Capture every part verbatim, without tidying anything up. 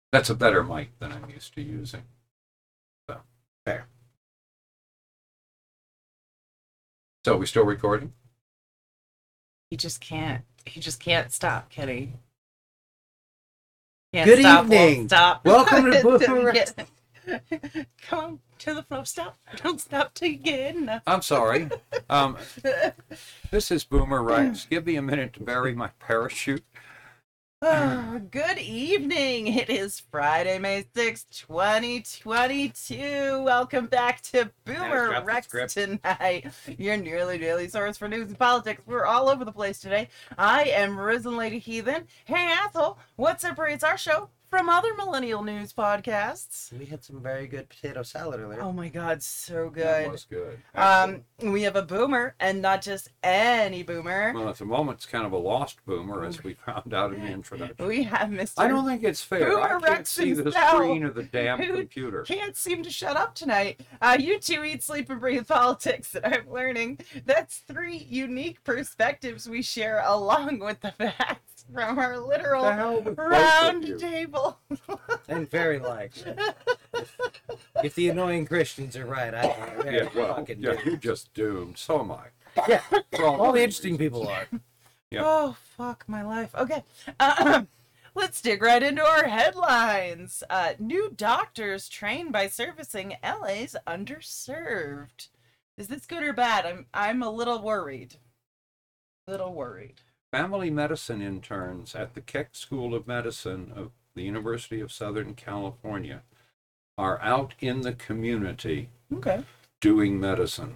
That's a better mic than I'm used to using. So, Fair. so we still recording? He just can't. He just can't stop, Kenny. Can't Good stop, evening. Won't stop. Welcome to Don't Boomer. get- Come to the flow. Stop. Don't stop till you get enough. I'm sorry. Um, this is Boomer Rex. Give me a minute to bury my parachute. Oh, good evening. It is Friday, May sixth, twenty twenty-two. Welcome back to Boomer drop the Rex script. Tonight, your nearly daily source for news and politics. We're all over the place today. I am Risen Lady Heathen. Hey, Ethel, what separates our show from other millennial news podcasts? We had some very good potato salad earlier. Oh my God, so That good. was good. Um, we have a boomer, and not just any boomer. Well, at the moment, it's kind of a lost boomer, as we found out in the introduction. We have Mister I don't think it's fair. Boomer I can't Rex see the himself, screen of the damn who computer. Can't seem to shut up tonight. Uh, you two eat, sleep, and breathe politics, and I'm learning that's three unique perspectives we share, along with the facts from our literal The hell with both of round you. table. And very likely. if, if the annoying Christians are right, I am very Yeah, well, fucking yeah, doomed. you're just doomed. So am I. Yeah, For all, all the right interesting reasons. people are. Yep. Oh, fuck my life. Okay. Uh, let's dig right into our headlines. Uh, new doctors trained by servicing L A's underserved. Is this good or bad? I'm I'm a little worried. Little worried. Family medicine interns at the Keck School of Medicine of the University of Southern California are out in the community Okay. doing medicine.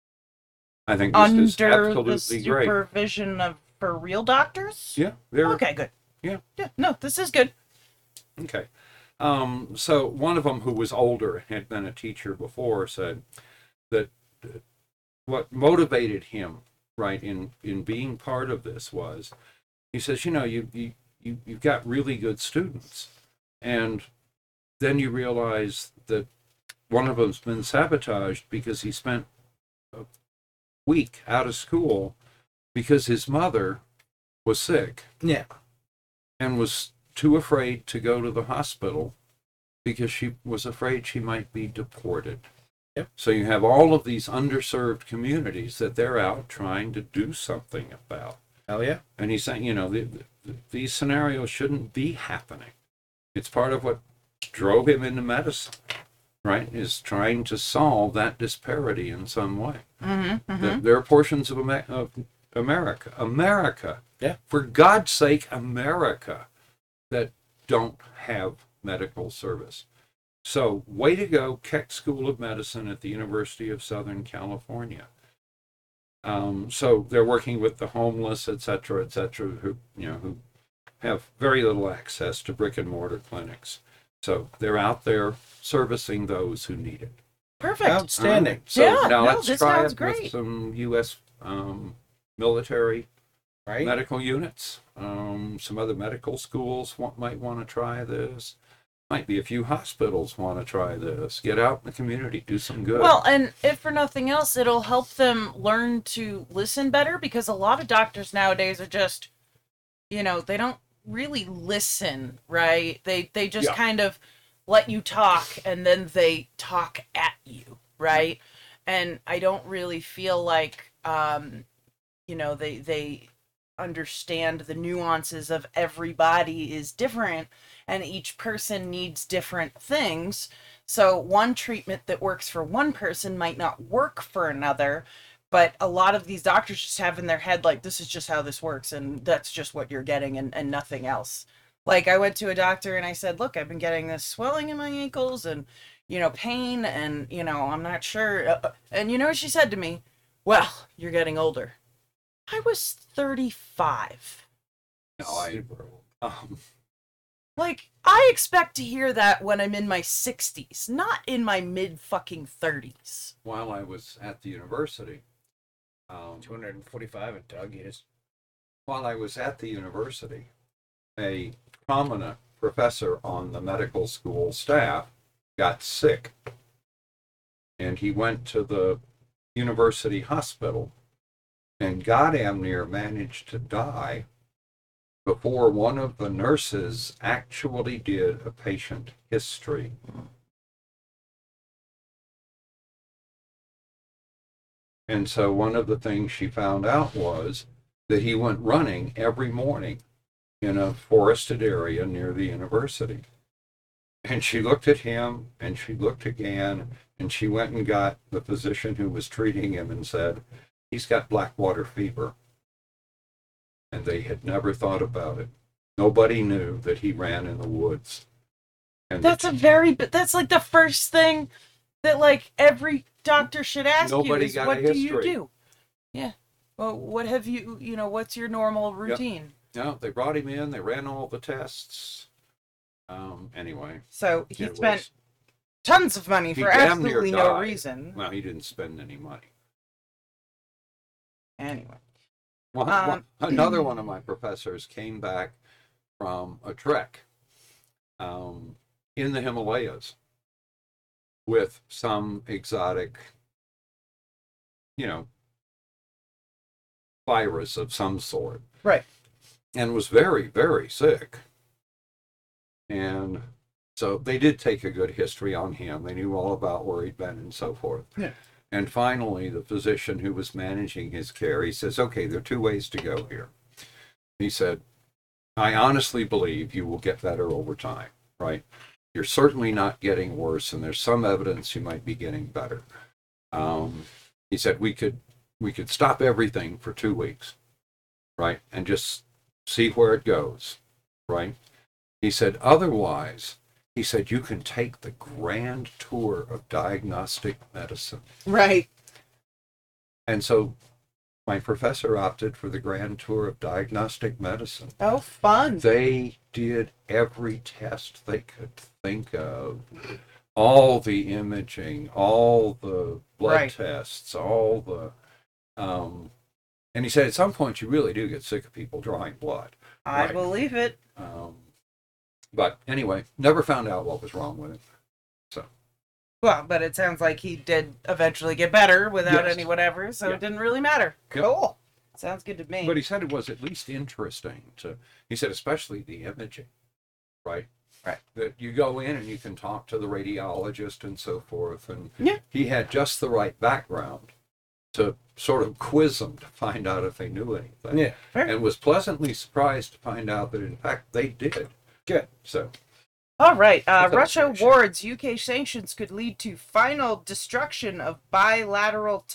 I think this is Under the absolutely great. supervision of for real doctors? Yeah, they're Okay, good. Yeah. Yeah. No, this is good. okay. Um, so one of them, who was older, had been a teacher before, said that uh, what motivated him, right, in in being part of this was, he says, you know, you you you you've got really good students, and then you realize that one of them's been sabotaged because he spent a week out of school because his mother was sick Yeah. and was too afraid to go to the hospital because she was afraid she might be deported. Yep. So you have all of these underserved communities that they're out trying to do something about. Hell yeah. And he's saying, you know, the, the, these scenarios shouldn't be happening. It's part of what drove him into medicine, right? Is trying to solve that disparity in some way. Mm-hmm. Th- There are portions of, Amer- of America, America, Yeah. for God's sake, America, that don't have medical service. So, way to go, Keck School of Medicine at the University of Southern California. Um, so they're working with the homeless, et cetera, et cetera, who you know who have very little access to brick and mortar clinics. So they're out there servicing those who need it. Perfect. Outstanding. All right. So Yeah, now no, let's this try sounds it great. with some U S um, military Right? medical units. Um, some other medical schools want, might want to try this. Might be a few hospitals want to try this. Get out in the community, do some good. Well, and if for nothing else, it'll help them learn to listen better, because a lot of doctors nowadays are just, you know, they don't really listen, right? They they just Yeah. kind of let you talk, and then they talk at you, right? And I don't really feel like um you know, they they understand the nuances of everybody is different, and each person needs different things. So one treatment that works for one person might not work for another, but a lot of these doctors just have in their head, like, this is just how this works, and that's just what you're getting, and, and nothing else. Like, I went to a doctor and I said, look, I've been getting this swelling in my ankles and, you know, pain, and, you know, I'm not sure. Uh, And you know what she said to me? Well, you're getting older. I was thirty-five. no, I, um, Like, I expect to hear that when I'm in my sixties, not in my mid fucking thirties. while I was at the university, um, two hundred forty-five and Doug is. while I was at the university, a prominent professor on the medical school staff got sick, and he went to the university hospital and goddamn near managed to die before one of the nurses actually did a patient history. And so one of the things she found out was that he went running every morning in a forested area near the university. And she looked at him and she looked again and she went and got the physician who was treating him and said, he's got black water fever. And they had never thought about it. Nobody knew that he ran in the woods. And That's a very, but that's like the first thing that like every doctor should ask Nobody you is, got a what do you history. do? Yeah. Well, what have you, you know, what's your normal routine? no, they brought him in, they ran all the tests. Um, anyway. So he it spent was- tons of money He for damn near absolutely no died. reason. Well, he didn't spend any money. Anyway. One, Um, one, another one of my professors came back from a trek um, in the Himalayas with some exotic, you know, virus of some sort. Right. And was very, very sick. And so they did take a good history on him. They knew all about where he'd been and so forth. Yeah. And finally, the physician who was managing his care, he says, okay, there are two ways to go here. He said, I honestly believe you will get better over time, right? You're certainly not getting worse, and there's some evidence you might be getting better. Um, he said, we could, we could stop everything for two weeks, right? And just see where it goes, right? He said, otherwise, he said, you can take the grand tour of diagnostic medicine. Right. And so my professor opted for the grand tour of diagnostic medicine. Oh, fun. They did every test they could think of, all the imaging, all the blood Right. tests, all the, um, and he said, at some point you really do get sick of people drawing blood. I Right. believe it. Um, but anyway, never found out what was wrong with it. Well, but it sounds like he did eventually get better without Yes. any whatever, so Yeah. it didn't really matter. Yep. Cool. Sounds good to me. But he said it was at least interesting to, he said, especially the imaging, right? Right. That you go in and you can talk to the radiologist and so forth. And Yeah. he had just the right background to sort of quiz them to find out if they knew anything. Yeah. Fair. And was pleasantly surprised to find out that, in fact, they did. Good. So, All right. Uh, That's Russia observation. warns U K sanctions could lead to final destruction of bilateral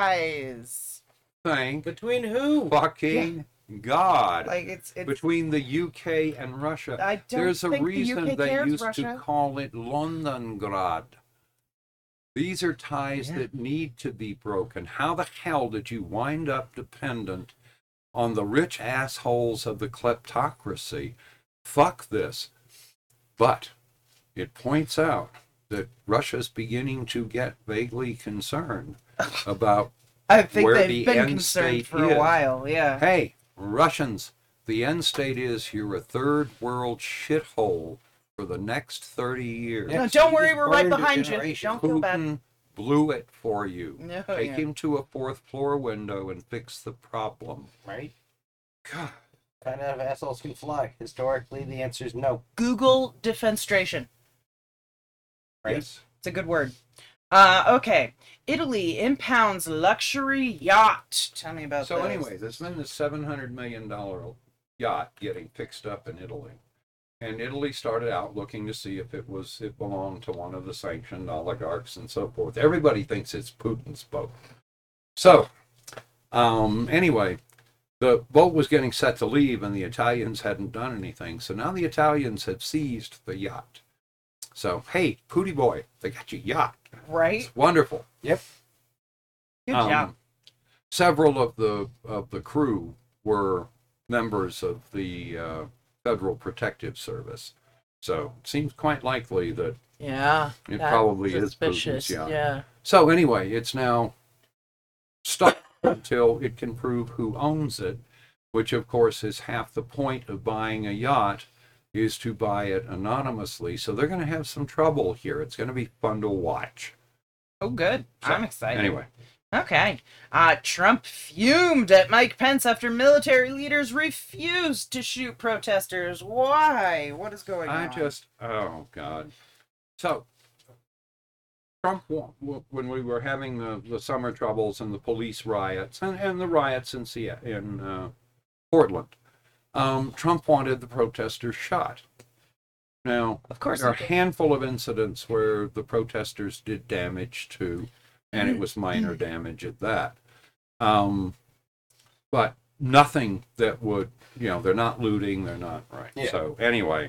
ties. thank Between who? fucking God. Like it's it's. Between the U K and Russia. I don't There's a think the reason U K they cares, used Russia. to call it Londongrad. These are ties Yeah. that need to be broken. How the hell did you wind up dependent on the rich assholes of the kleptocracy? Fuck this. But it points out that Russia's beginning to get vaguely concerned about, I think where they've the been end concerned state for is. a while. Yeah. hey, Russians, the end state is you're a third world shithole for the next thirty years. No, Yeah, don't you worry, just we're right burned a behind you. generation. Don't feel bad. Putin blew it for you. No, Take yeah. him to a fourth floor window and fix the problem. Right? God. Find out if assholes can fly. Historically, the answer is no. Google defenstration. Right? Yes. It's a good word. Uh, okay. Italy impounds luxury yacht. Tell me about So this. anyway, there's been this seven hundred million dollars yacht getting fixed up in Italy. And Italy started out looking to see if it was it belonged to one of the sanctioned oligarchs and so forth. Everybody thinks it's Putin's boat. So, um, anyway, the boat was getting set to leave and the Italians hadn't done anything. So now the Italians have seized the yacht. So, hey, Pooty boy, they got your yacht. Right? It's wonderful. Yep. Good Um, job. Several of the of the crew were members of the uh, Federal Protective Service, so it seems quite likely that Yeah. it that's probably is suspicious. Putin's yacht. Yeah. So anyway, it's now stuck until it can prove who owns it, which of course is half the point of buying a yacht, is to buy it anonymously. So they're going to have some trouble here. It's going to be fun to watch. Oh, good. So, I'm excited. Anyway, Okay. Uh, Trump fumed at Mike Pence after military leaders refused to shoot protesters. Why? What is going I on? just, oh God. So, Trump, wa- wa- when we were having the, the summer troubles and the police riots and, and the riots in Seattle, in uh, Portland, um, Trump wanted the protesters shot. Now, Of course there are a he did. handful of incidents where the protesters did damage to, and it was minor damage at that. Um, but nothing that would, you know, they're not looting, they're not, right. Yeah. So, anyway,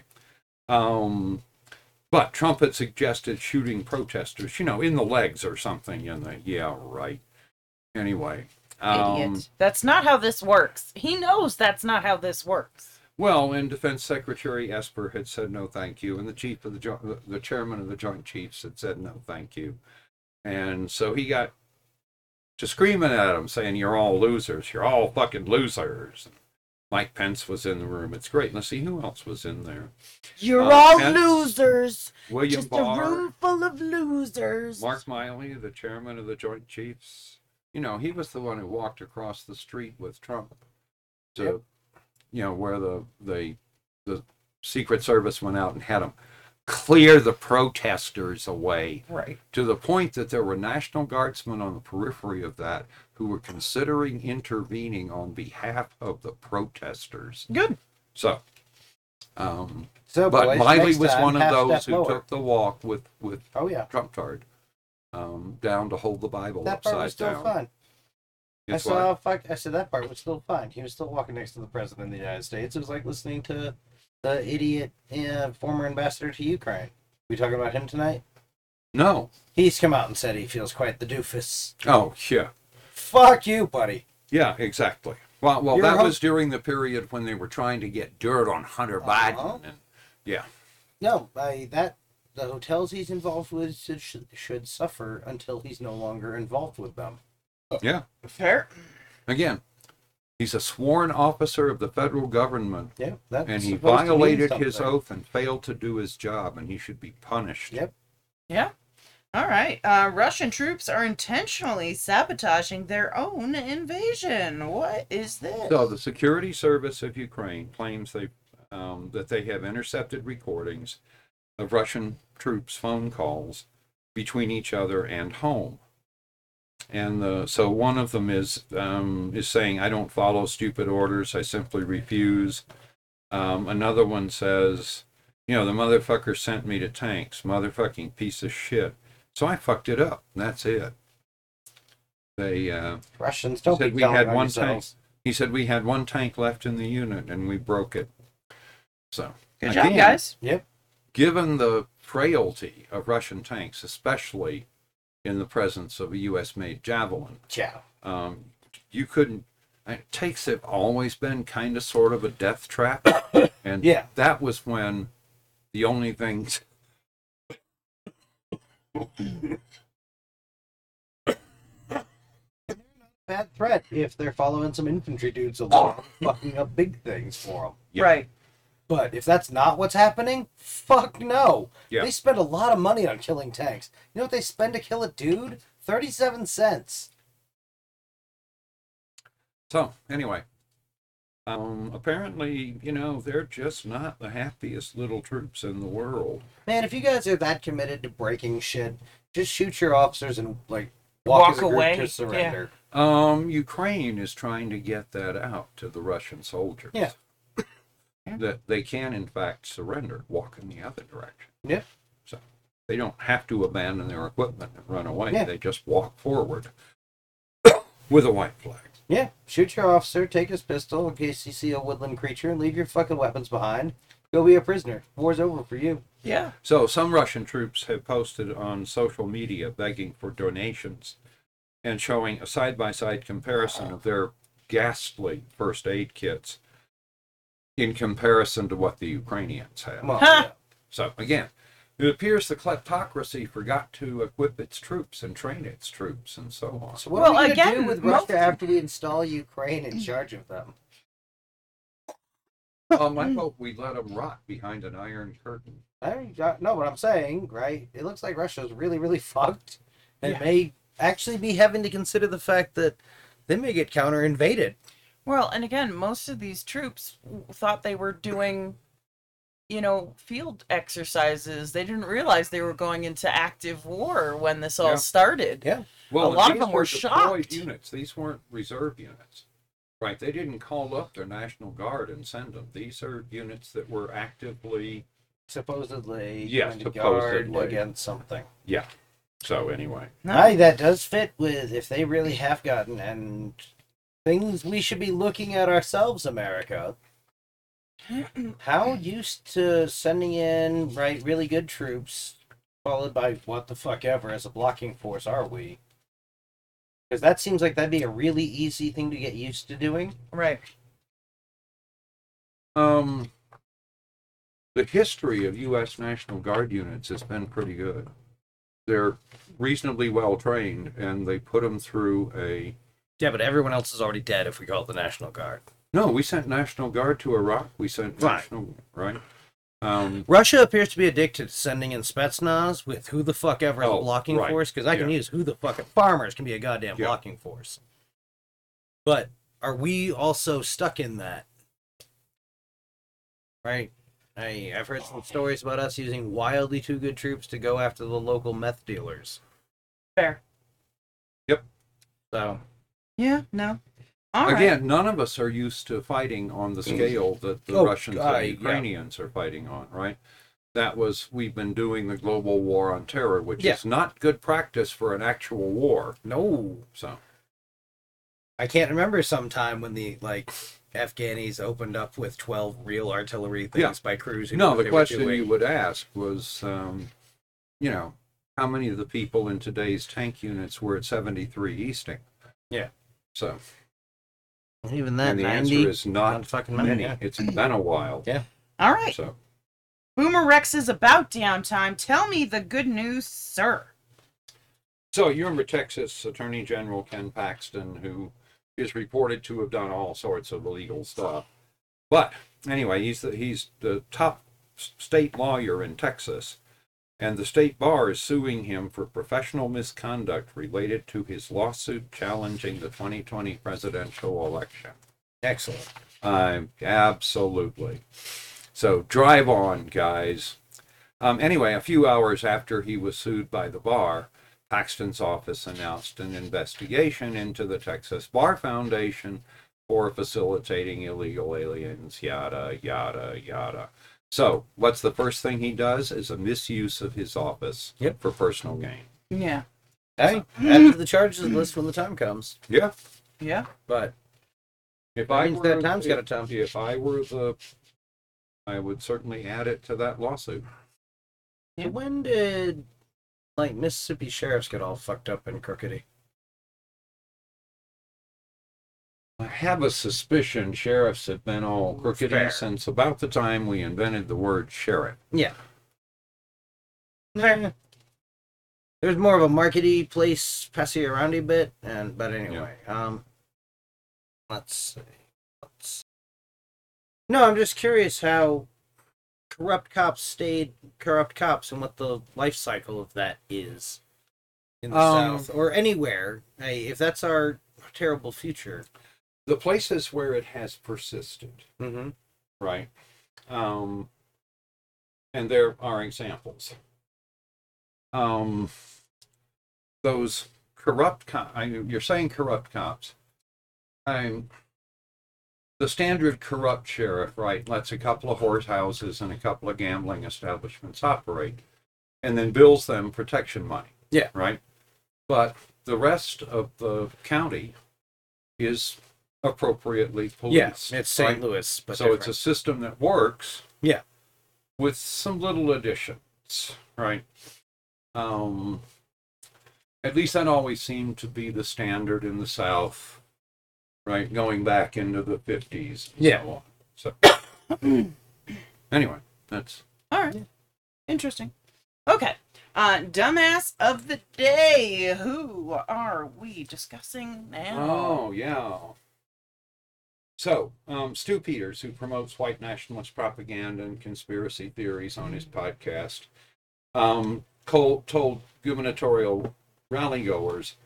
um, but Trump had suggested shooting protesters, you know, in the legs or something, and the, yeah, right. Anyway. Um, Idiot. That's not how this works. He knows that's not how this works. Well, and Defense Secretary Esper had said no, thank you, and the chief of the jo- the chairman of the Joint Chiefs had said no, thank you, and so he got to screaming at him, saying, "You're all losers. You're all fucking losers." And Mike Pence was in the room. It's great. Let's see who else was in there. You're Uh, all Pence, losers. William Just Barr, a room full of losers. Mark Miley, the chairman of the Joint Chiefs. You know, he was the one who walked across the street with Trump to. Yep. You know, where the, the the Secret Service went out and had them clear the protesters away, Right. to the point that there were National Guardsmen on the periphery of that who were considering intervening on behalf of the protesters. Good. So, um, So, but boys, Miley next was time, one of half those step who lower. took the walk with, with Oh yeah, Trump Tard um, down to hold the Bible that part upside was still down. fine. I It's saw. like, Fuck. I said that part was still fine. He was still walking next to the president of the United States. It was like listening to the idiot uh, former ambassador to Ukraine. We talking about him tonight? no. He's come out and said he feels quite the doofus. Oh, yeah. Fuck you, buddy. Yeah, exactly. Well, well, You're that ho- was during the period when they were trying to get dirt on Hunter Uh-huh. Biden. And, yeah. No, I that the hotels he's involved with should, should should suffer until he's no longer involved with them. Yeah. Fair. Again, he's a sworn officer of the federal government, Yeah, that's and he supposed to mean violated his something. oath and failed to do his job, and he should be punished. Yep. Yeah. All right. Uh, Russian troops are intentionally sabotaging their own invasion. What is this? So the Security Service of Ukraine claims they um, that they have intercepted recordings of Russian troops' phone calls between each other and home. And the, so one of them is um, is saying, "I don't follow stupid orders. I simply refuse." Um, another one says, "You know, the motherfucker sent me to tanks. Motherfucking piece of shit. So I fucked it up. And that's it." They uh, Russians don't said be we telling had on one tank. yourselves. He said we had one tank left in the unit and we broke it. So Good again, job, guys. Yep. given the frailty of Russian tanks, especially in the presence of a U S-made Javelin, Ciao. um, you couldn't. uh, Tanks have always been kind of sort of a death trap, and Yeah. that was when the only things. Bad threat if they're following some infantry dudes along, fucking up big things for them. Yep. Right. But if that's not what's happening, fuck no. Yeah. They spend a lot of money on killing tanks. You know what they spend to kill a dude? thirty-seven cents. So anyway, um, apparently, you know, they're just not the happiest little troops in the world. Man, if you guys are that committed to breaking shit, just shoot your officers and, like, walk, Walk as a group away, to surrender. Um, Ukraine is trying to get that out to the Russian soldiers. Yeah. That they can, in fact, surrender, walk in the other direction. Yeah. So they don't have to abandon their equipment and run away. Yeah. They just walk forward with a white flag. Yeah, shoot your officer, take his pistol in case you see a woodland creature, and leave your fucking weapons behind. Go be a prisoner. War's over for you. Yeah. So some Russian troops have posted on social media begging for donations and showing a side-by-side comparison of their ghastly first aid kits in comparison to what the Ukrainians have. Come on. Huh. yeah. So again, it appears the kleptocracy forgot to equip its troops and train its troops and so on. So what Well, are we gonna again, do with most- Russia after we install Ukraine in charge of them? Um, I hope we let them rot behind an iron curtain. I don't know what I'm saying, right? It looks like Russia's really, really fucked, and Yeah. may actually be having to consider the fact that they may get counter invaded. Well, and again, most of these troops w- thought they were doing, you know, field exercises. They didn't realize they were going into active war when this all Yeah. started. Yeah. Well, A and lot of these them were deployed shocked. units. These weren't reserve units, right? They didn't call up their National Guard and send them. These are units that were actively, Supposedly Yes, going to guard supposedly. against something. yeah. So anyway, No. Aye, that does fit with if they really have gotten and things we should be looking at ourselves, America. How used to sending in right really good troops, followed by what the fuck ever as a blocking force are we? Because that seems like that'd be a really easy thing to get used to doing. Right. um, the history of U S National Guard units has been pretty good. They're reasonably well trained, and they put them through a. Yeah, but everyone else is already dead if we call it the National Guard. No, we sent National Guard to Iraq. We sent Right. National right. Um, Russia appears to be addicted to sending in Spetsnaz with who the fuck ever as a Oh, blocking right. force, because I can Yeah. use who the fuck farmers can be a goddamn Yeah. blocking force. But are we also stuck in that? Right? I, I've heard some stories about us using wildly too good troops to go after the local meth dealers. Fair. So, Yeah. No. All right. Again, none of us are used to fighting on the scale that the Oh, Russians uh, and yeah. Ukrainians are fighting on, right? That was, we've been doing the global war on terror, which Yeah. is not good practice for an actual war. no. So, I can't remember some time when the, like, Afghanis opened up with twelve real artillery things Yeah. by crews. who knew no, what the they were question doing. you would ask was, um, you know, how many of the people in today's tank units were at seventy-three Easting? Yeah. So, Even that, and the ninety? answer is not Not fucking many, many. yeah. It's been a while. Yeah. All right. So, Boomer Rex is about downtime. Tell me the good news, sir. So you remember Texas Attorney General Ken Paxton, who is reported to have done all sorts of illegal stuff. But anyway, he's the, he's the top s- state lawyer in Texas, and the state bar is suing him for professional misconduct related to his lawsuit challenging the twenty twenty presidential election. Excellent. Um, absolutely. So drive on, guys. Um, anyway, a few hours after he was sued by the bar, Paxton's office announced an investigation into the Texas Bar Foundation for facilitating illegal aliens, yada, yada, yada. So, what's the first thing he does is a misuse of his office Yep. for personal gain. Yeah. Hey, add to the charges list when the time comes. Yeah. Yeah. But If That I means were, that time's if, gotta come. if I were the, I would certainly add it to that lawsuit. Yeah. when did like Mississippi sheriffs get all fucked up and crookedy? I have a suspicion sheriffs have been all crookedy Fair. since about the time we invented the word sheriff. Yeah. Nah. There's more of a markety place, passy aroundy bit, and but anyway, um, let's see. Let's. No, I'm just curious how corrupt cops stayed corrupt cops and what the life cycle of that is in the Um, South or anywhere. Hey, if that's our terrible future. The places where it has persisted, Mm-hmm. right? Um, and there are examples. Um, those corrupt cops, you're saying corrupt cops. I'm the standard corrupt sheriff, right, lets a couple of whorehouses and a couple of gambling establishments operate and then bills them protection money. Yeah. Right? But the rest of the county is appropriately policed. Yeah, it's Saint right? Louis, but so it's a system that works. Yeah. With some little additions, right? Um, at least that always seemed to be the standard in the South, right? Going back into the fifties. And Yeah. So, on. so anyway, that's All right. Interesting. Okay. Uh, dumbass of the day. Who are we discussing now? oh yeah. So, um, Stu Peters, who promotes white nationalist propaganda and conspiracy theories on his podcast, um, told, told gubernatorial rally goers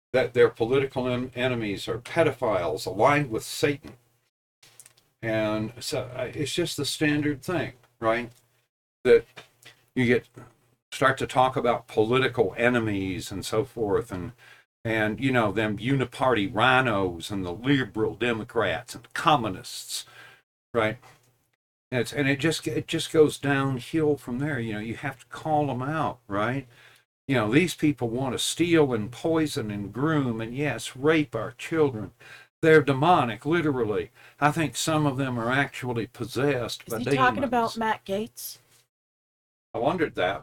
that their political en- enemies are pedophiles aligned with Satan. And so uh, it's just the standard thing, right? That you get start to talk about political enemies and so forth, and and you know them uniparty rhinos and the liberal Democrats and communists, right? And it's and it just it just goes downhill from there. You know, you have to call them out, right? You know, these people want to steal and poison and groom and, yes, rape our children. They're demonic, literally. I think some of them are actually possessed Is by he demons. talking about Matt Gates? I wondered that.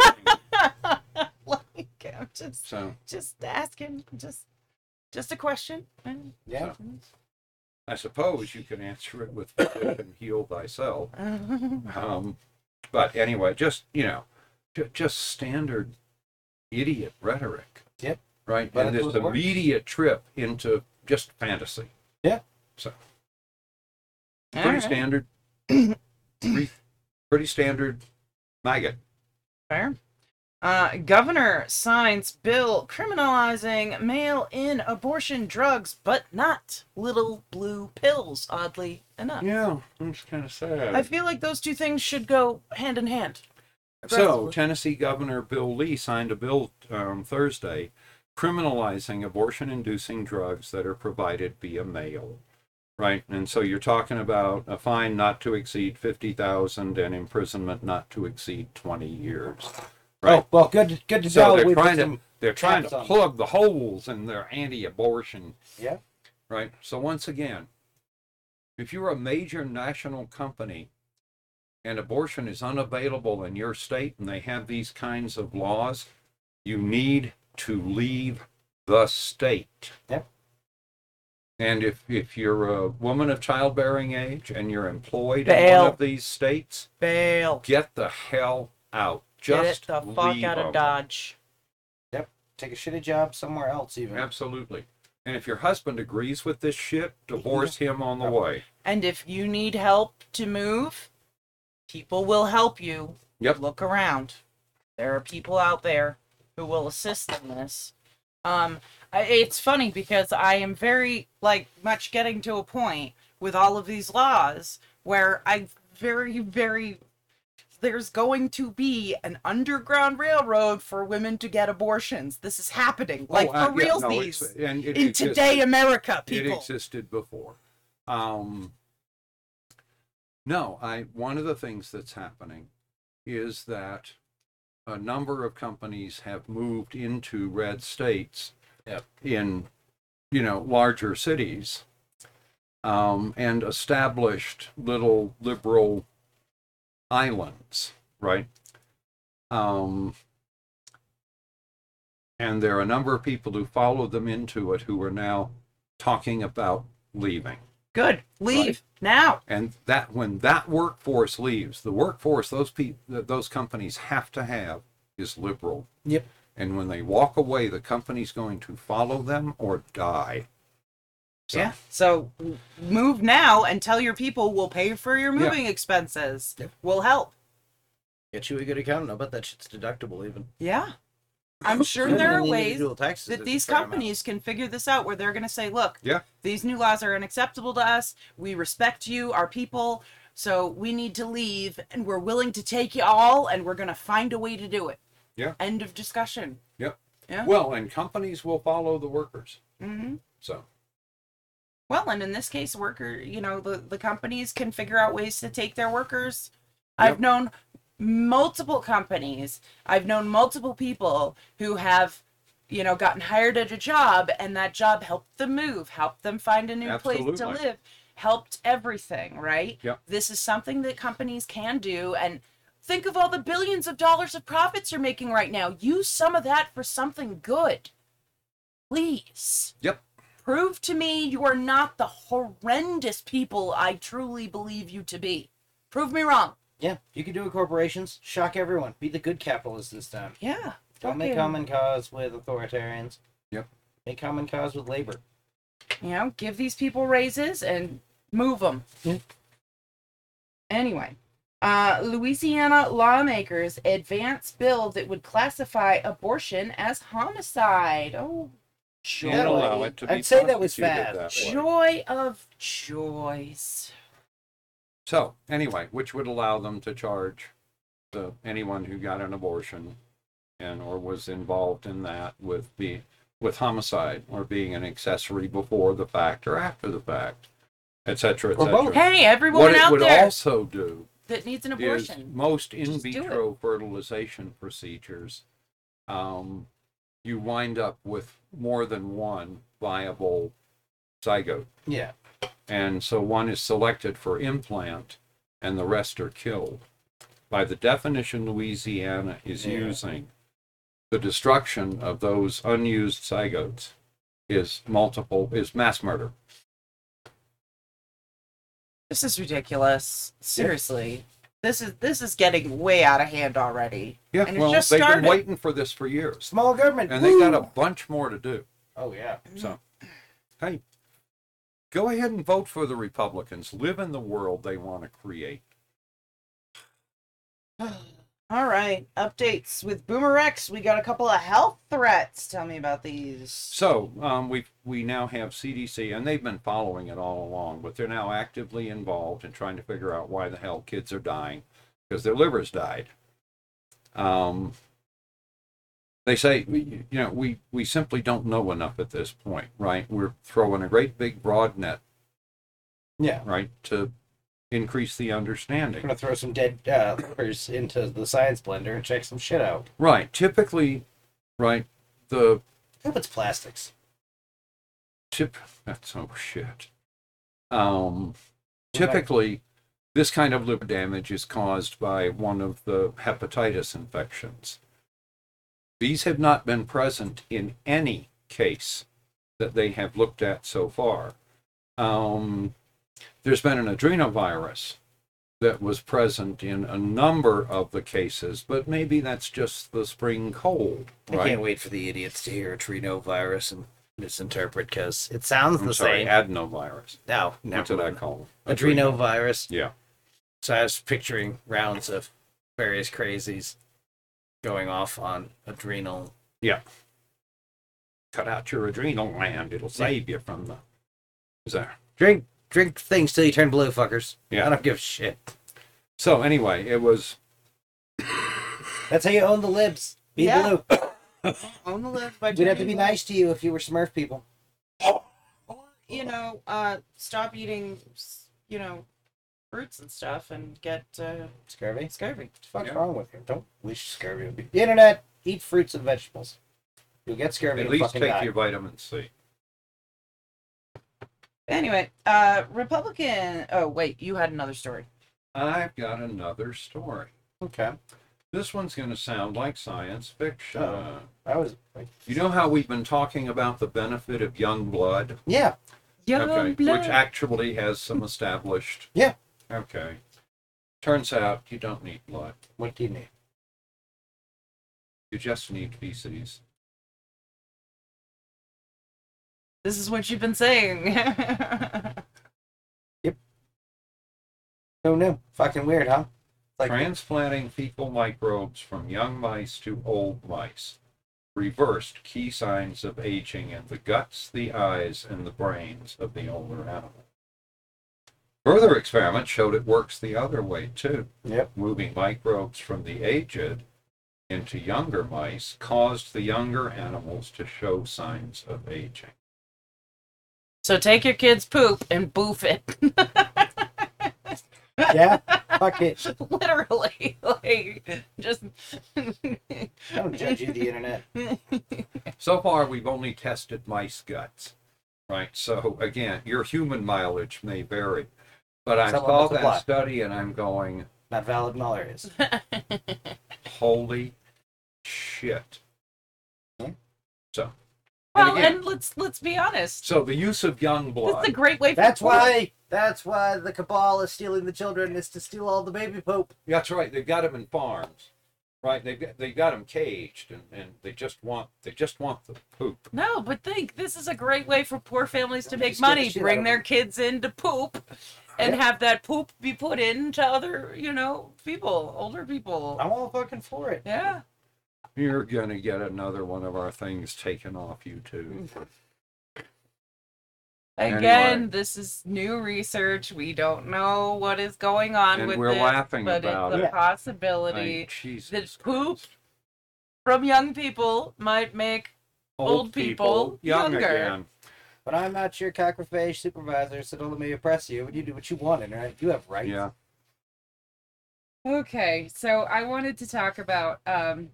Like, I'm just, So just asking, just, just a question. Yeah. I suppose you can answer it with "Forgive and heal thyself." Um, but anyway, just, you know, ju- just standard idiot rhetoric. Yep. Right? But And it this was worse. immediate trip into just fantasy. Yeah. So All pretty right. standard. pretty, pretty standard maggot. Fair. Uh, governor signs bill criminalizing mail-in abortion drugs, but not little blue pills, oddly enough. Yeah, it's kind of sad. I feel like those two things should go hand in hand. So, Aggressively. Tennessee Governor Bill Lee signed a bill um, Thursday criminalizing abortion-inducing drugs that are provided via mail. Right, and so you're talking about a fine not to exceed fifty thousand and imprisonment not to exceed twenty years. Right. Oh, well, good, good to So know. they're we put trying to some- they're trying caps to on. plug the holes in their anti-abortion. Yeah. Right. So once again, if you're a major national company and abortion is unavailable in your state and they have these kinds of laws, you need to leave the state. Yep. And if, if you're a woman of childbearing age and you're employed in Bail. one of these states, Bail. get the hell out. Get Just it the fuck leave out of them. Dodge. Take a shitty job somewhere else, even. Absolutely. And if your husband agrees with this shit, divorce him on the way. And if you need help to move, people will help you. Yep. Look around. There are people out there who will assist in this. Um, I- it's funny because I am very, like, much getting to a point with all of these laws where I very, very, there's going to be an underground railroad for women to get abortions. This is happening. Like, Oh, uh, for yeah, real, no, these. it's- and it In existed. today America, It people. existed before. Um, no, I. One of the things that's happening is that a number of companies have moved into red states Yep. in, you know, larger cities, um, and established little liberal islands, right? Um, and there are a number of people who followed them into it who are now talking about leaving. Good. Leave now. And that when that workforce leaves, the workforce those people those companies have to have is liberal. Yep. And when they walk away, the company's going to follow them or die. So, Yeah. So w- move now and tell your people we'll pay for your moving expenses. Yep. We'll help. Get you a good accountant. I bet that shit's deductible, even. Yeah. I'm sure Even there in are the ways individual taxes, that it's these a fair amount. companies can figure this out where they're going to say, look, Yeah. these new laws are unacceptable to us. We respect you, our people. So we need to leave and we're willing to take you all and we're going to find a way to do it. Yeah. End of discussion. Yep. Yeah. Well, and companies will follow the workers. Mm-hmm. So Well, and in this case, worker, you know, the, the companies can figure out ways to take their workers. I've Yep. known multiple companies, I've known multiple people who have, you know, gotten hired at a job and that job helped them move, helped them find a new place to Absolutely. live, helped everything, right? Yep. This is something that companies can do. And think of all the billions of dollars of profits you're making right now. Use some of that for something good. Please. Yep. Prove to me you are not the horrendous people I truly believe you to be. Prove me wrong. Yeah, you can do it, corporations. Shock everyone. Be the good capitalist this time. Yeah. Don't make fucking- common cause with authoritarians. Yep. Make common cause with labor. You know, give these people raises and move them. Yeah. Anyway, uh, Louisiana lawmakers advance bill that would classify abortion as homicide. Oh, Joy. and allow it to be I'd say that was prosecuted fast. that way. Joy of joys. So anyway, which would allow them to charge the anyone who got an abortion and or was involved in that with be with homicide or being an accessory before the fact or after the fact, et cetera, et Or both. cetera. Hey, everyone What it out would there also do that needs an is abortion. most in Just do vitro fertilization procedures, um, you wind up with more than one viable zygote. Yeah. And so one is selected for implant and the rest are killed. By the definition Louisiana is Yeah. using, the destruction of those unused zygotes is multiple, is mass murder. This is ridiculous. Seriously. This is this is getting way out of hand already. Yeah, And it's well, just they've started. been waiting for this for years. Small government. And they got a Woo! bunch more to do. Oh yeah. So, hey, go ahead and vote for the Republicans. Live in the world they want to create. All right. Updates with Boomer X. We got a couple of health threats. Tell me about these. So um, we we now have C D C, and they've been following it all along, but they're now actively involved in trying to figure out why the hell kids are dying because their livers died. Um, they say, you know, we, we simply don't know enough at this point, right? We're throwing a great big broad net, Yeah. right, to increase the I'm understanding. gonna throw some dead uh, livers into the science blender and check some shit out. Right. Typically, right, the I hope it's plastics. tip, that's oh shit. Um, typically, this kind of liver damage is caused by one of the hepatitis infections. These have not been present in any case that they have looked at so far. Um, there's been an adrenovirus that was present in a number of the cases, but maybe that's just the spring cold, I right? can't wait for the idiots to hear adrenovirus and misinterpret because it sounds I'm the sorry, same. adenovirus. No, What never did I mind. call it? Adrenovirus. Yeah. So I was picturing rounds of various crazies going off on adrenal. Cut out your adrenal gland. It'll save you from the. Is that? Drink, drink things till you turn blue, fuckers. Yeah. I don't give a shit. So anyway, it was. That's how you own the libs. Be Yeah. blue. On the list by We'd have to be turning nice to you if you were Smurf people. Or, you know, uh, stop eating, you know, fruits and stuff and get uh, Scurvy? scurvy. What the fuck's Yeah. wrong with you? Don't wish scurvy would be. The internet, eat fruits and vegetables. You'll get scurvy At and least fucking take die. your vitamin C. Anyway, uh, Republican. Oh, wait, you had another story. I've got another story. Okay. This one's going to sound like science fiction. Oh. I was like, You know how we've been talking about the benefit of young blood? yeah. Young Okay. blood. Which actually has some established. Yeah. Okay. Turns out you don't need blood. What do you need? You just need feces. This is what you've been saying. No, no. Fucking weird, huh? Like, Transplanting fecal microbes from young mice to old mice reversed key signs of aging in the guts, the eyes, and the brains of the older animal. Further experiments showed it works the other way too. Yep. Moving microbes from the aged into younger mice caused the younger animals to show signs of aging. So take your kid's poop and boof it. yeah. Fuck it. Literally. Like, just. I don't judge you, the internet. So far, we've only tested mice guts, right? So again, your human mileage may vary. But I Someone saw with a that plot. study and I'm going, Not valid in all areas. holy shit. Hmm? So, Well, again- and let's let's be honest. so the use of young This blood. is a great way. For That's poor- why. That's why the cabal is stealing the children. Is to steal all the baby poop. That's right. They've got them in farms, right? They've got, they got them caged, and, and they just want they just want the poop. No, but think this is a great way for poor families to make Just get the money. shit out Bring of their them. kids in to poop, and Yeah. have that poop be put into other, you know, people, older people. I'm all fucking for it. Yeah. You're gonna get another one of our things taken off YouTube. Again, Anyway. this is new research. We don't know what is going on And with we're it, laughing but about it's a it. possibility Like, Jesus that poop Christ. from young people might make old people young younger. again. But I'm not your cockroach supervisor, so don't let me oppress you. And you do what you want, and right? You have rights. Yeah. Okay, so I wanted to talk about, um,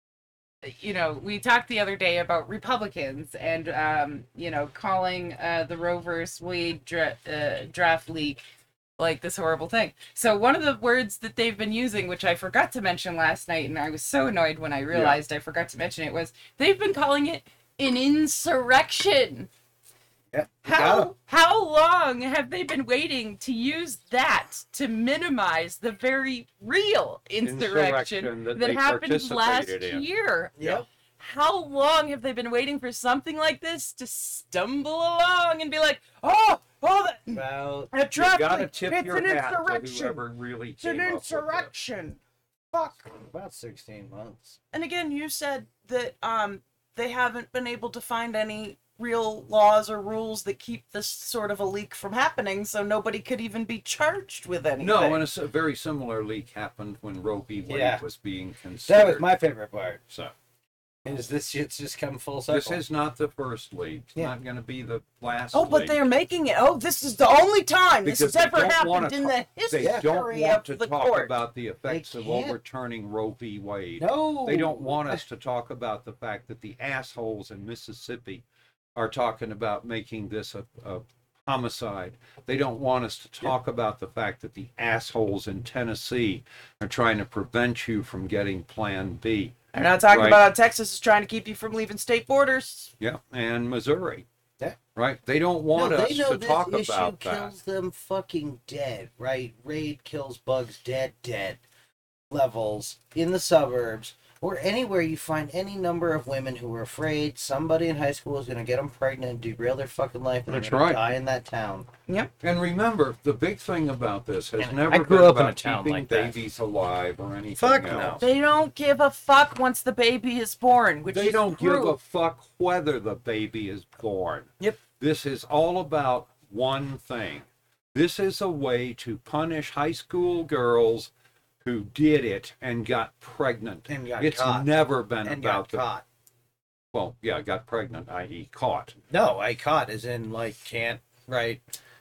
you know, we talked the other day about Republicans and, um, you know, calling uh, the Roe versus Wade dra- uh, draft leak like this horrible thing. So one of the words that they've been using, which I forgot to mention last night, and I was so annoyed when I realized I forgot to mention it, was they've been calling it an insurrection. Yeah. How how long have they been waiting to use that to minimize the very real insurrection, Insurrection that that they happened last participated in. year? Yep. How long have they been waiting for something like this to stumble along and be like, oh, oh, that, Well, a You draft gotta leak, tip it's your an hat to insurrection. whoever really It's an came up with it. insurrection. Fuck. about sixteen months. And again, you said that um they haven't been able to find any real laws or rules that keep this sort of a leak from happening, so nobody could even be charged with anything. No, and a s- very similar leak happened when Roe v. Wade Yeah. was being considered. That was my favorite part. So Is this shit's just come full circle? this is not the first leak. It's Yeah. not going to be the last. Oh, but leak. they're making it. Oh, this is the only time this Because has they ever don't wanna happened in talk- the history They don't of want to the talk court. about the effects They of can't. overturning Roe v. Wade. No. They don't want us to talk about the fact that the assholes in Mississippi are talking about making this a, a homicide. They don't want us to talk about the fact that the assholes in Tennessee are trying to prevent you from getting Plan B. They're not talking Right. about how Texas is trying to keep you from leaving state borders. Yeah, and Missouri. Yeah. Right? They don't want no, us they know to this talk issue about that. kills them fucking dead, right? Raid kills bugs dead, dead levels in the suburbs or anywhere you find any number of women who are afraid somebody in high school is going to get them pregnant and derail their fucking life and That's they're going right. to die in that town. And remember, the big thing about this has And never I grew been up in about a town keeping like that. babies alive or anything Fuck no. else. They don't give a fuck once the baby is born, which They is don't give a proof. fuck whether the baby is born. Yep. This is all about one thing. This is a way to punish high school girls who did it and got pregnant. And got it's caught. never been And about got the caught. well, yeah, got pregnant, that is caught. No, I caught as in like can't right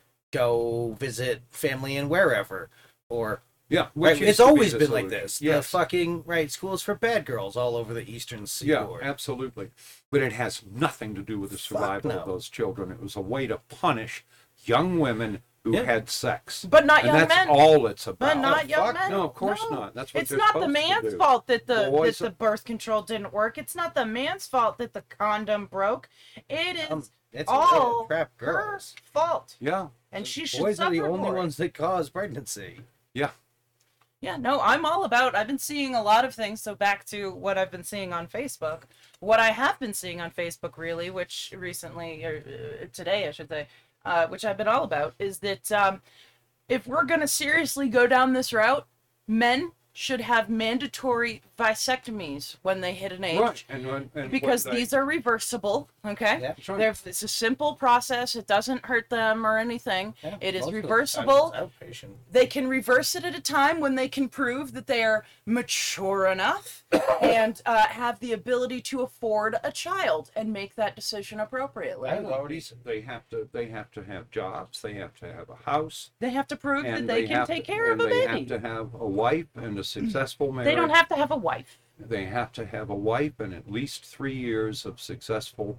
go visit family in wherever or Yeah, which right, used it's to be always the been like solution. this. Yes. The fucking right schools for bad girls all over the eastern Yeah, seaboard. absolutely. But it has nothing to do with the survival no. of those children. It was a way to punish young women who Yeah. had sex. But not and young that's men. all it's about. But not Oh, young fuck men. No, of course No. not. That's what It's they're not the supposed to man's do. fault that the Boys- that the birth control didn't work. It's not the man's fault that the condom broke. It is Um, it's all a trap her girls. fault, Yeah, and she should Boys are the suffer only for it. ones that cause pregnancy. yeah. Yeah, no, I'm all about. I've been seeing a lot of things. So back to what I've been seeing on Facebook. What I have been seeing on Facebook, really, which recently or uh, today, I should say, uh, which I've been all about, is that um, if we're gonna seriously go down this route, men should have mandatory vasectomies when they hit an age. Right. And, when- and Because when they- these are reversible, okay? Yeah. That's right. They're, it's a simple process. It doesn't hurt them or anything. Yeah, It is most of the time reversible. it's outpatient. They can reverse it at a time when they can prove that they are mature enough and uh, have the ability to afford a child and make that decision appropriately. I've already said they have to. They have to have jobs. They have to have a house. They have to prove that And they, can have take to, care of and a they baby. have to have a wife and a successful marriage. They don't have to have a wife. They have to have a wife and at least three years of successful.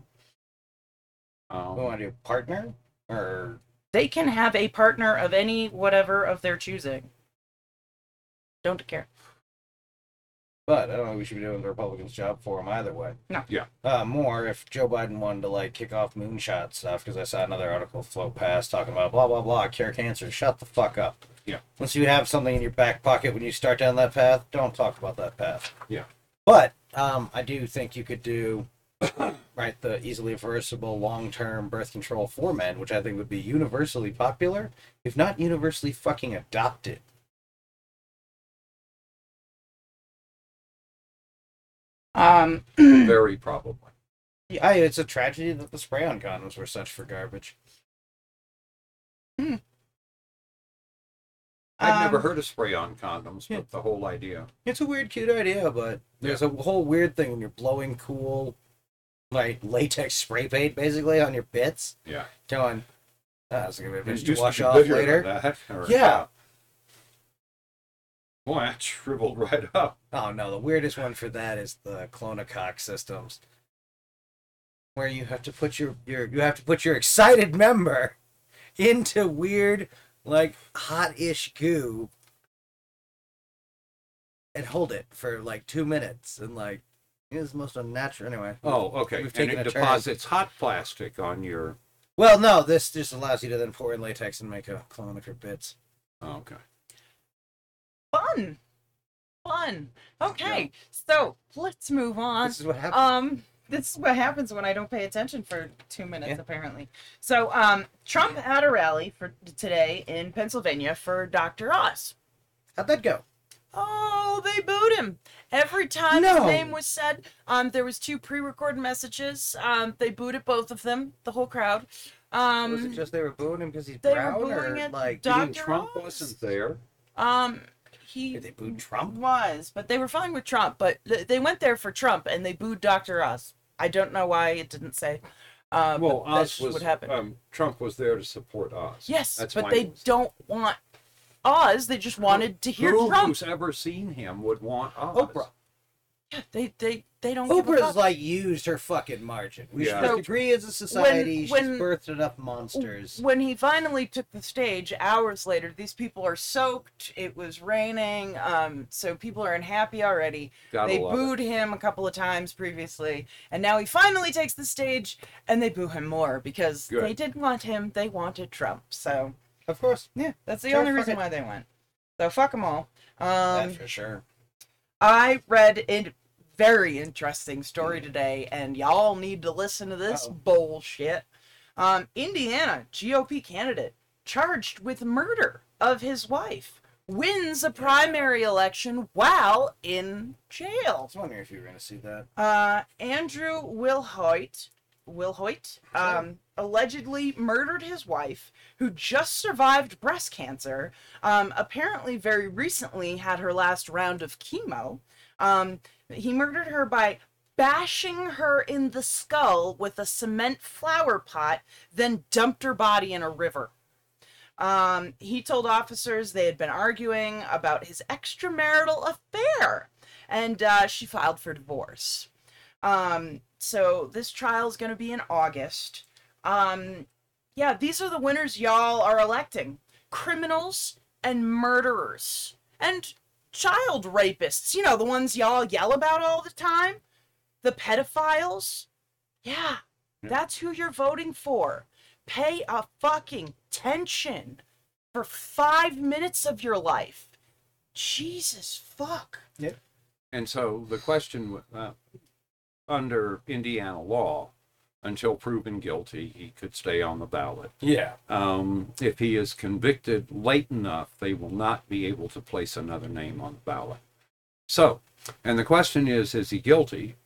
Um, We want to do partner or They can have a partner of any whatever of their choosing. Don't care. but I don't think we should be doing the Republicans' job for them either way. No. Yeah. Uh, more if Joe Biden wanted to like kick off moonshot stuff because I saw another article float past talking about blah blah blah cure cancer. Shut the fuck up. Yeah. Once you have something in your back pocket when you start down that path, don't talk about that path. Yeah. But um, I do think you could do right the easily reversible long-term birth control for men, which I think would be universally popular, if not universally fucking adopted. Um, Very probably. Yeah, it's a tragedy that the spray-on condoms were such for garbage. I've never um, heard of spray-on condoms, Yeah. but the whole idea. It's a weird, cute idea, but there's a whole weird thing when you're blowing cool, like latex spray paint, basically on your bits. Yeah. Going, oh, that's gonna be a It bitch to used wash be off bigger later. than that, or- Yeah. Boy, that shriveled right up. Oh no, the weirdest one for that is the Clonacox systems, where you have to put your your you have to put your excited member into weird, like hot-ish goo, and hold it for like two minutes, and like it is the most unnatural. Anyway. Oh, okay. We've And taken it a turn. deposits hot plastic on your. Well, no, this just allows you to then pour in latex and make a clone of your bits. Oh, okay. fun, fun. Okay, so let's move on. This is what happens. Um, this is what happens when I don't pay attention for two minutes, Yeah. apparently. So, um, Trump had a rally for today in Pennsylvania for Doctor Oz. How'd that go? Oh, they booed him every time No. his name was said. Um, there was two pre-recorded messages. Um, they booted both of them, the whole crowd. Um, Was it just they were booing him because he's they were brown, booing or it, like Doc- You mean Doctor Trump Oz? wasn't there? um, he did they boo Trump? was, but they were fine with Trump. But th- they went there for Trump, and they booed Doctor Oz. I don't know why it didn't say. Uh, Well, but that's Oz was. what happened. Um, Trump was there to support Oz. yes, That's but my they news. don't want Oz. They just wanted to hear Who, Trump. who's ever seen him would want Oz? Oprah. They they they don't. give a Oprah's fuck. like used her fucking margin. We Yeah. should So, just agree as a society. when- she's birthed enough monsters. When he finally took the stage hours later, these people are soaked. It was raining, um, so people are unhappy already. Gotta They love booed him a couple of times previously, and now he finally takes the stage, and they boo him more because Good. they didn't want him. They wanted Trump. So Of course, yeah, that's the Sure, only fuck reason it. why they went. So fuck them all. Um, that's for sure. I read a very interesting story today, and y'all need to listen to this Uh-oh. bullshit. Um, Indiana G O P candidate charged with murder of his wife wins a primary election while in I jail. was wondering if you were going to see that. Uh, Andrew Wilhoit, Wilhoit, um, allegedly murdered his wife, who just survived breast cancer. Um, apparently, very recently had her last round of chemo. Um, he murdered her by bashing her in the skull with a cement flower pot, then dumped her body in a river. Um, he told officers they had been arguing about his extramarital affair, and uh, she filed for divorce. Um, so this trial is going to be in August. Um, yeah, these are the winners y'all are electing: criminals and murderers and child rapists. You know, the ones y'all yell about all the time, the pedophiles. Yeah, that's who you're voting for. Pay a fucking attention for five minutes of your life. Jesus fuck. And so the question, uh, under Indiana law, until proven guilty, he could stay on the ballot. Yeah. Um, if he is convicted late enough, they will not be able to place another name on the ballot. So, and the question is, is he guilty?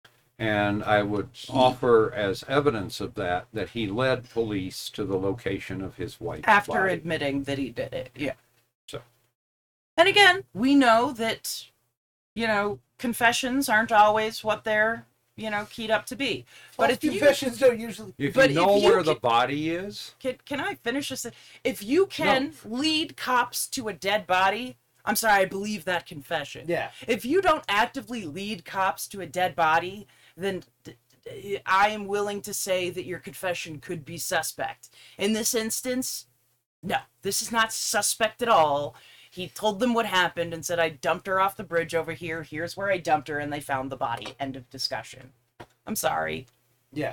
And I would offer as evidence of that, that he led police to the location of his wife's After body. admitting that he did it. Yeah. So. And again, we know that, you know, confessions aren't always what they're, you know, keyed up to be. But if you confessions don't usually. If But you if know you where the can- body is, can, can I finish this? If you can lead cops to a dead body, I'm sorry, I believe that confession. Yeah. If you don't actively lead cops to a dead body, then d- d- I am willing to say that your confession could be suspect. In this instance, no, this is not suspect at all. He told them what happened and said, I dumped her off the bridge over here. Here's where I dumped her, and they found the body. End of discussion. I'm sorry. Yeah.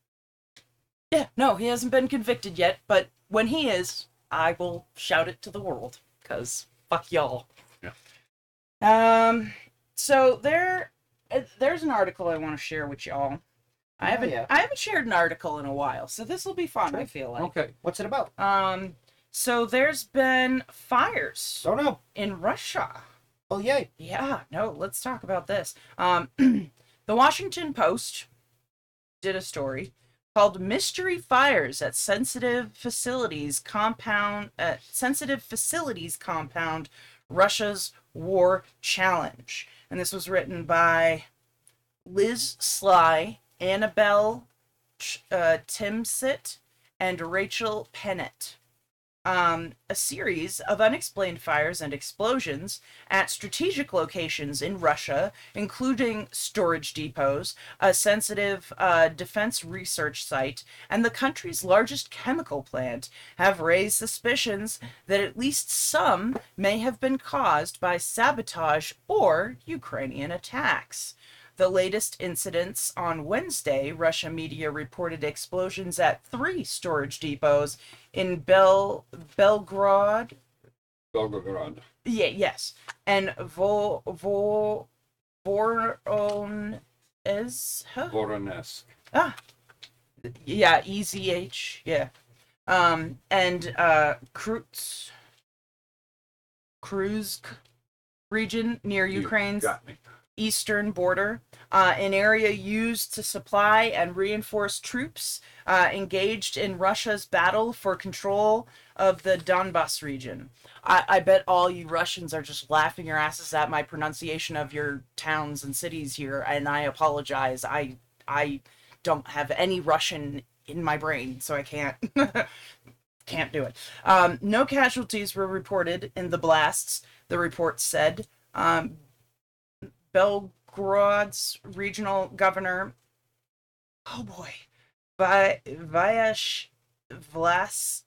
Yeah, no, he hasn't been convicted yet, but when he is, I will shout it to the world, because fuck y'all. Yeah. Um, so there, uh, there's an article I want to share with y'all. I Oh, haven't, yeah. I haven't shared an article in a while, so this will be fun, I feel like. okay. What's it about? Um, so there's been fires Don't know. in Russia. Oh, yay. Yeah, no, let's talk about this. Um, The Washington Post did a story called "Mystery Fires at Sensitive Facilities Compound at Sensitive Facilities Compound Russia's War Challenge," and this was written by Liz Sly, Annabelle uh, Timsit, and Rachel Pennant. Um, a series of unexplained fires and explosions at strategic locations in Russia, including storage depots, a sensitive uh, defense research site, and the country's largest chemical plant, have raised suspicions that at least some may have been caused by sabotage or Ukrainian attacks. The latest incidents on Wednesday, Russia media reported explosions at three storage depots in Bel Belgrade. Belgorod. Yeah, yes, and Vo Vo Voronezh. Huh? Voronezh. Ah, yeah, E Z H. Yeah, um, and uh, Krutsk, Kruzk region near You Ukraine's got me. eastern border, uh, an area used to supply and reinforce troops uh, engaged in Russia's battle for control of the Donbas region. I, I bet all you Russians are just laughing your asses at my pronunciation of your towns and cities here, and I apologize. I I don't have any Russian in my brain, so I can't can't do it. Um, no casualties were reported in the blasts, the report said. Um, Belgorod's regional governor, oh boy, Vi- Vyash Vlas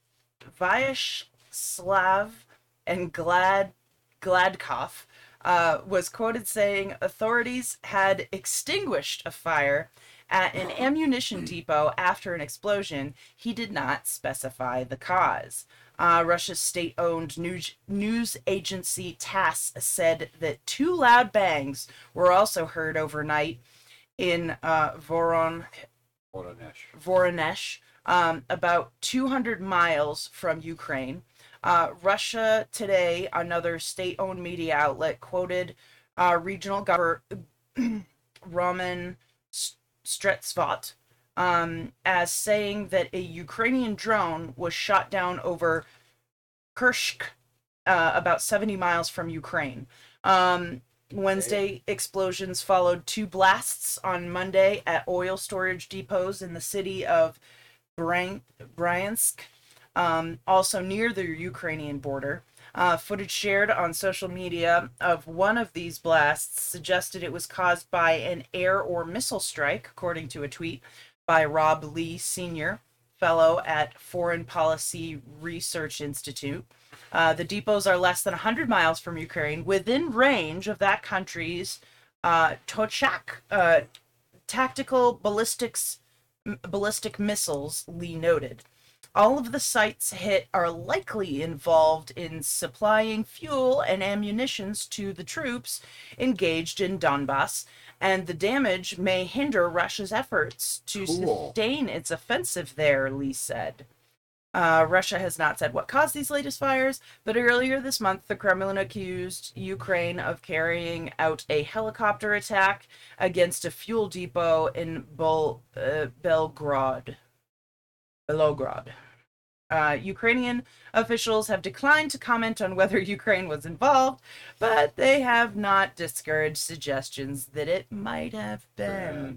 Vyacheslav and Glad Gladkov uh, was quoted saying authorities had extinguished a fire at an ammunition depot after an explosion. He did not specify the cause. Uh, Russia's state-owned news, news agency TASS said that two loud bangs were also heard overnight in uh, Voron, Voronezh. Voronezh, um, about two hundred miles from Ukraine. Uh, Russia Today, another state-owned media outlet, quoted uh, regional governor Roman Stretsvat um, as saying that a Ukrainian drone was shot down over Kursk, uh, about seventy miles from Ukraine. Um, Wednesday explosions followed two blasts on Monday at oil storage depots in the city of Bryan- Bryansk, um, also near the Ukrainian border. Uh, footage shared on social media of one of these blasts suggested it was caused by an air or missile strike, according to a tweet by Rob Lee Senior, fellow at Foreign Policy Research Institute. Uh, the depots are less than one hundred miles from Ukraine, within range of that country's uh, Tochak uh, tactical ballistics ballistic missiles, Lee noted. All of the sites hit are likely involved in supplying fuel and ammunitions to the troops engaged in Donbas, and the damage may hinder Russia's efforts to Cool. sustain its offensive there, Lee said. Uh, Russia has not said what caused these latest fires, but earlier this month, the Kremlin accused Ukraine of carrying out a helicopter attack against a fuel depot in Bel- uh, Belgrade. Belograd. Uh, Ukrainian officials have declined to comment on whether Ukraine was involved, but they have not discouraged suggestions that it might have been.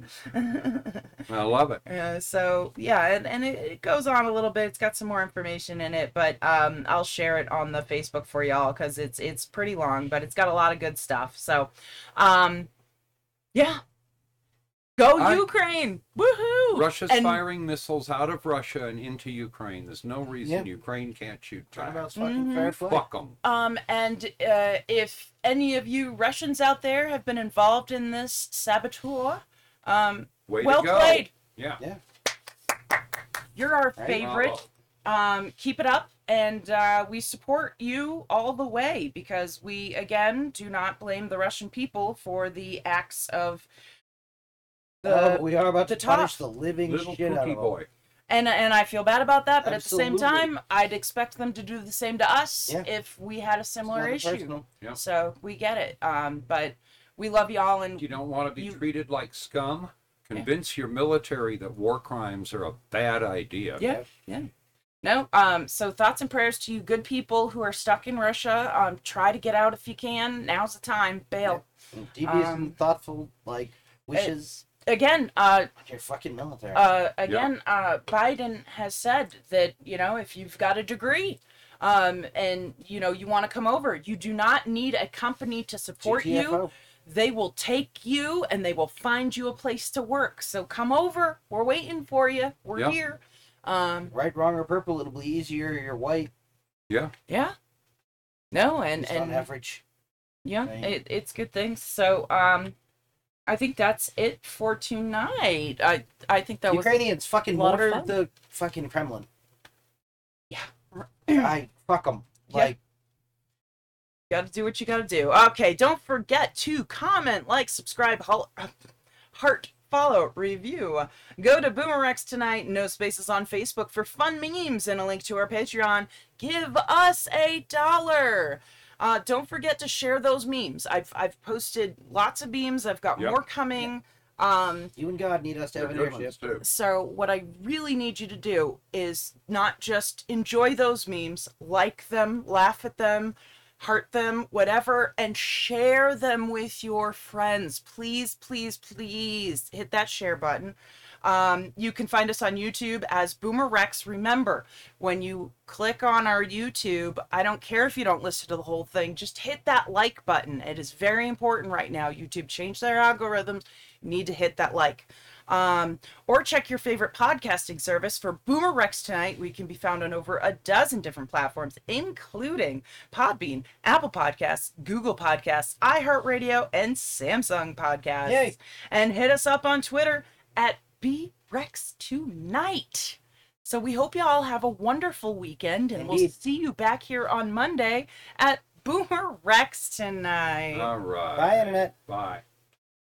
I love it. Uh, so yeah, and, and it, it goes on a little bit. It's got some more information in it, but um, I'll share it on the Facebook for y'all because it's it's pretty long, but it's got a lot of good stuff. So, um, yeah, go I- Ukraine! Woohoo! Russia's And- firing missiles out of Russia and into Ukraine. There's no reason Yeah. Ukraine can't shoot Talk back. about fucking Mhm. fair play. Fuck them. Um, and uh, if any of you Russians out there have been involved in this saboteur, um, Way well to go. played. Yeah. Yeah. You're our Right. favorite. Um, keep it up, and uh, we support you all the way because we, again, do not blame the Russian people for the acts of the. Oh, we are about the to punish top. the living Little shit out cookie of them. boy. And and I feel bad about that, but at the same Absolutely. time, I'd expect them to do the same to us Yeah. if we had a similar nothing issue. personal. Yeah. So we get it. Um, but we love y'all, and You don't want to be You- treated like scum? Convince your military that war crimes are a bad idea. yeah, yeah. No, um, so thoughts and prayers to you good people who are stuck in Russia. Um, try to get out if you can. Now's the time. Bail. And devious Um, and thoughtful, like, wishes Again, uh, on your fucking military. uh, again, uh, Biden has said that, you know, if you've got a degree, um, and, you know, you want to come over, you do not need a company to support G T F O. you. They will take you and they will find you a place to work. So come over. We're waiting for you. We're Yep. here. Um, Right, wrong, or purple, it'll be easier. You're white, Yeah. yeah. No, and, just on and average. yeah, Right. it, it's good things. So, um, I think that's it for tonight. I, I think that was Ukrainians fucking a lot of water fun. the fucking Kremlin. Yeah. I fuck them. Yeah. Like, Gotta do what you gotta do. Okay, don't forget to comment, like, subscribe, hol- heart, follow, review. Go to Boomerex tonight, no spaces on Facebook for fun memes and a link to our Patreon. Give us a dollar. Uh, don't forget to share those memes. I've I've posted lots of memes. I've got Yep. more coming. Um, you and God need us to They're have an good airship. ones, too. so what I really need you to do is not just enjoy those memes, like them, laugh at them, heart them, whatever, and share them with your friends. Please, please, please hit that share button. Um, you can find us on YouTube as Boomer Rex. Remember, when you click on our YouTube, I don't care if you don't listen to the whole thing, just hit that like button. It is very important right now. YouTube changed their algorithms. You need to hit that like. Um, or check your favorite podcasting service for Boomer Rex Tonight. We can be found on over a dozen different platforms, including Podbean, Apple Podcasts, Google Podcasts, iHeartRadio, and Samsung Podcasts. Yay. And hit us up on Twitter at B Rex Tonight. So we hope you all have a wonderful weekend, and we'll Indeed. see you back here on Monday at Boomer Rex Tonight. All right. Bye, Internet. Bye.